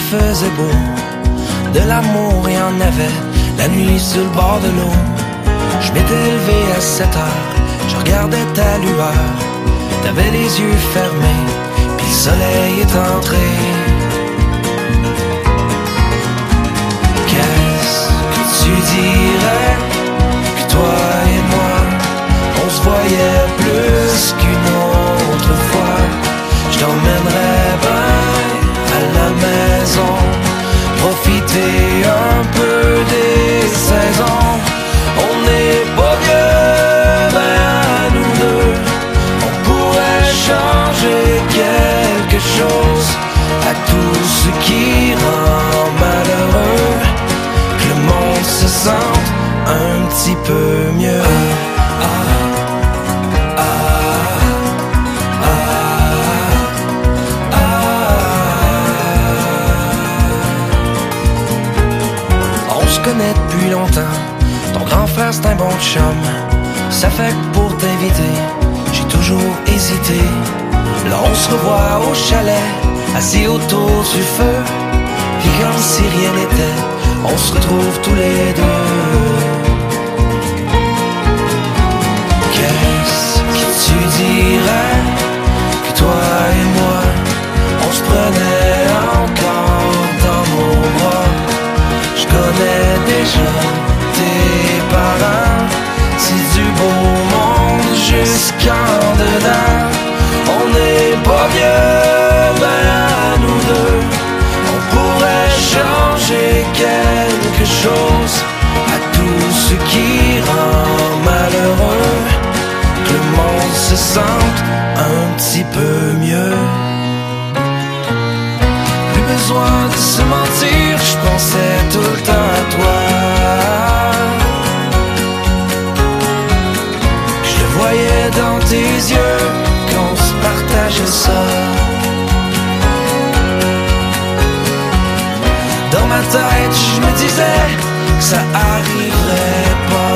faisait beau. De l'amour il y en avait, la nuit sur le bord de l'eau. Je m'étais levé à 7 heures, je regardais ta lueur. T'avais les yeux fermés, puis le soleil est entré. Qu'est-ce que tu dirais que toi et moi, on se voyait plus qu'une autre fois? Je t'emmènerais bien à la maison, profiter un peu des saisons. On n'est pas vieux, ben à nous deux, on pourrait changer quelque chose à tout ce qui rend malheureux, que le monde se sente un petit peu mieux. On se connaît depuis longtemps, ton grand frère c'est un bon chum. Ça fait que pour t'inviter, j'ai toujours hésité. Là on se revoit au chalet, assis autour du feu. Puis comme si rien n'était, on se retrouve tous les deux. Qu'est-ce que tu dirais que toi et moi, on se prenait encore dans nos bras? Je connais déjà tes parents, c'est du beau monde jusqu'en dedans. On n'est pas vieux, ben à nous deux, on pourrait changer quelque chose à tout ce qui rend malheureux, que le monde se sente un petit peu mieux. Plus besoin de se mentir, je pensais tout le temps à toi. Je le voyais dans tes yeux qu'on se partageait ça. Dans ma tête, je me disais que ça arriverait pas.